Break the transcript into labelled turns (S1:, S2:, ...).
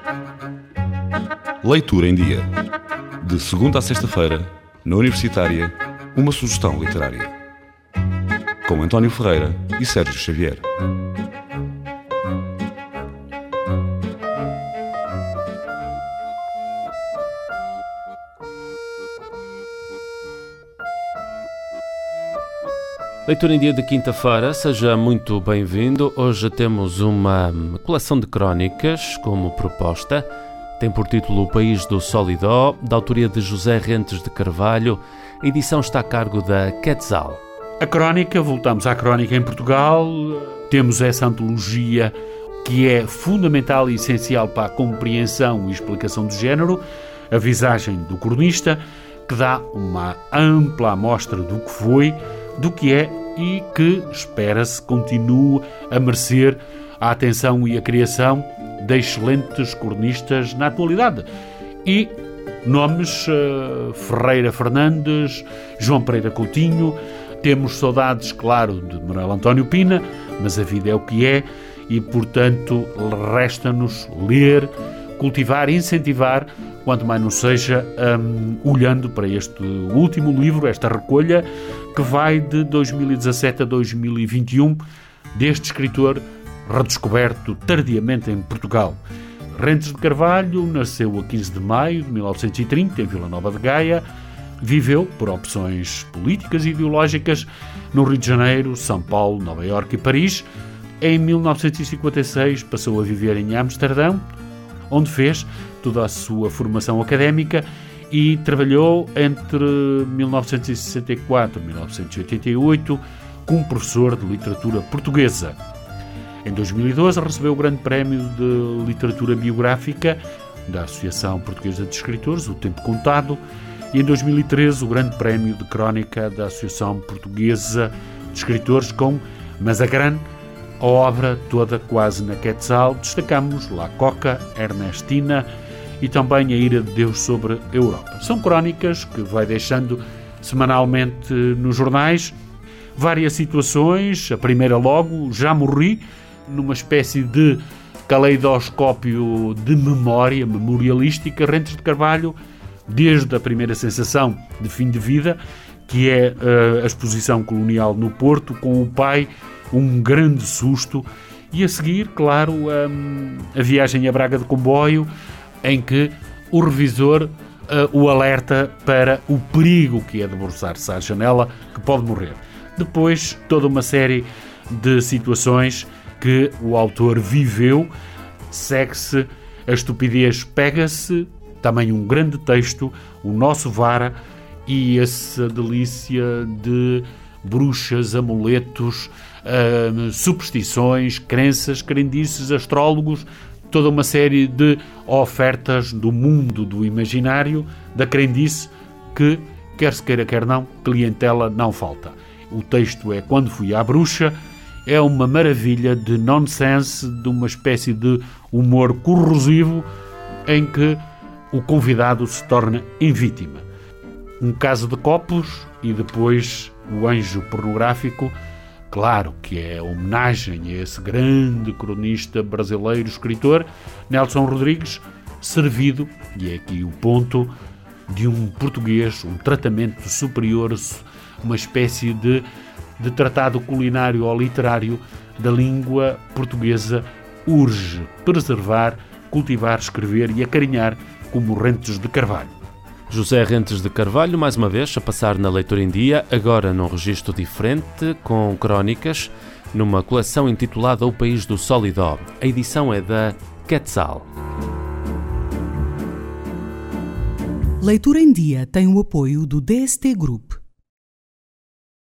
S1: Leitura em Dia. De segunda a sexta-feira, na Universitária, uma sugestão literária. Com António Ferreira e Sérgio Xavier.
S2: Leitura em Dia de quinta-feira, seja muito bem-vindo. Hoje temos uma coleção de crónicas como proposta. Tem por título O País do Sol e Dó, da autoria de José Rentes de Carvalho. A edição está a cargo da Quetzal.
S3: A crónica, voltamos à crónica em Portugal. Temos essa antologia que é fundamental e essencial para a compreensão e explicação do género, A Visagem do Cronista, que dá uma ampla amostra do que foi, do que é e que, espera-se, continue a merecer a atenção e a criação de excelentes cronistas na atualidade. E nomes Ferreira Fernandes, João Pereira Coutinho, temos saudades, claro, de Manuel António Pina, mas a vida é o que é e, portanto, resta-nos ler, cultivar, incentivar, quanto mais não seja, olhando para este último livro, esta recolha, que vai de 2017 a 2021, deste escritor redescoberto tardiamente em Portugal. Rentes de Carvalho nasceu a 15 de maio de 1930, em Vila Nova de Gaia, viveu, por opções políticas e ideológicas, no Rio de Janeiro, São Paulo, Nova Iorque e Paris. Em 1956 passou a viver em Amsterdão, onde fez toda a sua formação académica e trabalhou entre 1964 e 1988 como professor de literatura portuguesa. Em 2012 recebeu o Grande Prémio de Literatura Biográfica da Associação Portuguesa de Escritores, O Tempo Contado, e em 2013 o Grande Prémio de Crónica da Associação Portuguesa de Escritores com Mazagran, a obra toda quase na Quetzal. Destacamos La Coca, Ernestina e também A Ira de Deus sobre a Europa. São crónicas que vai deixando semanalmente nos jornais várias situações. A primeira logo, Já Morri, numa espécie de caleidoscópio de memória, memorialística. Rentes de Carvalho, desde a primeira sensação de fim de vida, que é a exposição colonial no Porto, com o pai, um grande susto, e a seguir, claro, a viagem a Braga de comboio, em que o revisor o alerta para o perigo que é debruçar-se à janela, que pode morrer. Depois, toda uma série de situações que o autor viveu, segue-se A Estupidez Pega-se, também um grande texto, O Nosso Vara, e essa delícia de bruxas, amuletos, superstições, crenças, crendices, astrólogos, toda uma série de ofertas do mundo do imaginário, da crendice, que, quer se queira, quer não, clientela não falta. O texto é Quando Fui à Bruxa, é uma maravilha de nonsense, de uma espécie de humor corrosivo, em que o convidado se torna em vítima. Um caso de copos e depois o anjo pornográfico, claro que é homenagem a esse grande cronista brasileiro, escritor, Nelson Rodrigues, servido, e é aqui o ponto, de um português, um tratamento superior, uma espécie de tratado culinário ou literário da língua portuguesa, urge preservar, cultivar, escrever e acarinhar como Rentes de Carvalho.
S2: José Rentes de Carvalho, mais uma vez, a passar na Leitura em Dia, agora num registro diferente, com crónicas, numa coleção intitulada O País do Sol e Dó. A edição é da Quetzal.
S4: Leitura em Dia tem o apoio do DST Group.